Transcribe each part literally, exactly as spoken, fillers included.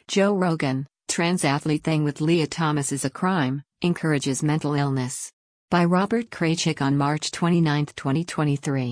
Joe Rogan, trans athlete thing with Leah Thomas is a crime, encourages mental illness. By Robert Kraychik on March twenty-ninth, twenty twenty-three.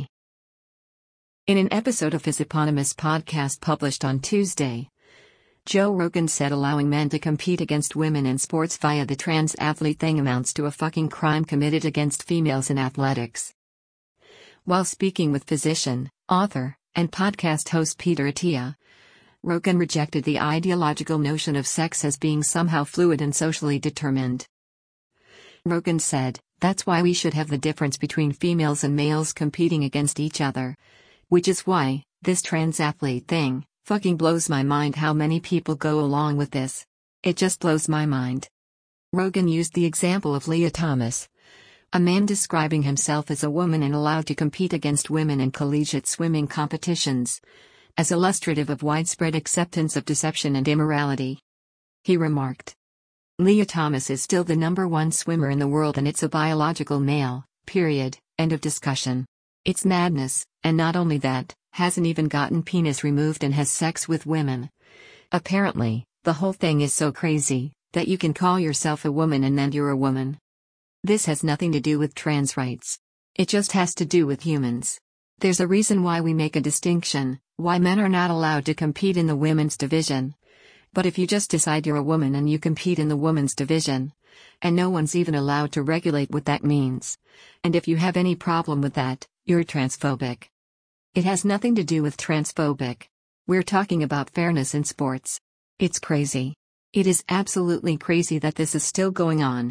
In an episode of his eponymous podcast published on Tuesday, Joe Rogan said allowing men to compete against women in sports via the trans athlete thing amounts to a fucking crime committed against females in athletics. While speaking with physician, author, and podcast host Peter Attia, Rogan rejected the ideological notion of sex as being somehow fluid and socially determined. Rogan said, "That's why we should have the difference between females and males competing against each other. Which is why, this trans athlete thing, fucking blows my mind how many people go along with this. It just blows my mind." Rogan used the example of Leah Thomas, a man describing himself as a woman and allowed to compete against women in collegiate swimming competitions, as illustrative of widespread acceptance of deception and immorality. He remarked, "Leah Thomas is still the number one swimmer in the world and it's a biological male, period, end of discussion. It's madness, and not only that, hasn't even gotten penis removed and has sex with women. Apparently, the whole thing is so crazy, that you can call yourself a woman and then you're a woman. This has nothing to do with trans rights. It just has to do with humans. There's a reason why we make a distinction, why men are not allowed to compete in the women's division. But if you just decide you're a woman and you compete in the women's division, and no one's even allowed to regulate what that means, and if you have any problem with that, you're transphobic. It has nothing to do with transphobic. We're talking about fairness in sports. It's crazy. It is absolutely crazy that this is still going on."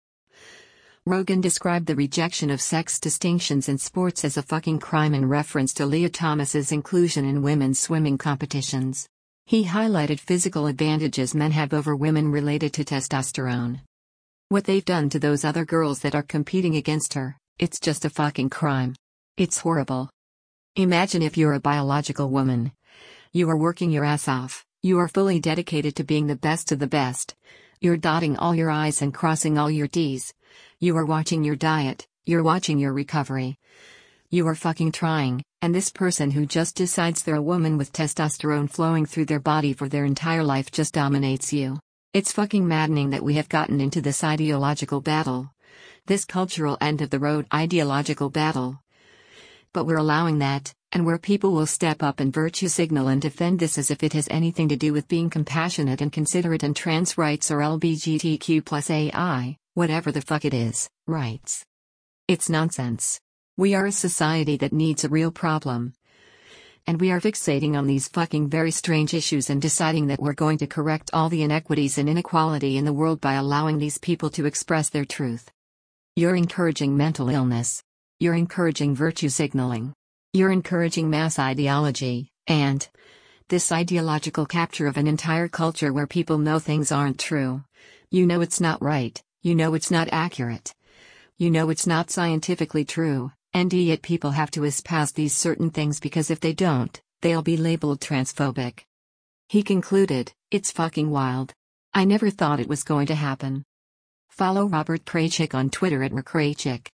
Rogan described the rejection of sex distinctions in sports as a fucking crime in reference to Leah Thomas's inclusion in women's swimming competitions. He highlighted physical advantages men have over women related to testosterone. What they've done to those other girls that are competing against her, it's just a fucking crime. It's horrible. Imagine if you're a biological woman. You are working your ass off, you are fully dedicated to being the best of the best. You're dotting all your I's and crossing all your T's. You are watching your diet, you're watching your recovery. You are fucking trying, and this person who just decides they're a woman with testosterone flowing through their body for their entire life just dominates you. It's fucking maddening that we have gotten into this ideological battle. This cultural end of the road ideological battle. But we're allowing that, and where people will step up and virtue signal and defend this as if it has anything to do with being compassionate and considerate and trans rights or L G B T Q plus A I, whatever the fuck it is, rights. It's nonsense. We are a society that needs a real problem. And we are fixating on these fucking very strange issues and deciding that we're going to correct all the inequities and inequality in the world by allowing these people to express their truth. You're encouraging mental illness. You're encouraging virtue signaling. You're encouraging mass ideology, and this ideological capture of an entire culture where people know things aren't true. You know it's not right, you know it's not accurate. You know it's not scientifically true, and yet people have to espouse these certain things because if they don't, they'll be labeled transphobic. He concluded, "It's fucking wild. I never thought it was going to happen." Follow Robert Kraychik on Twitter at Kraychik.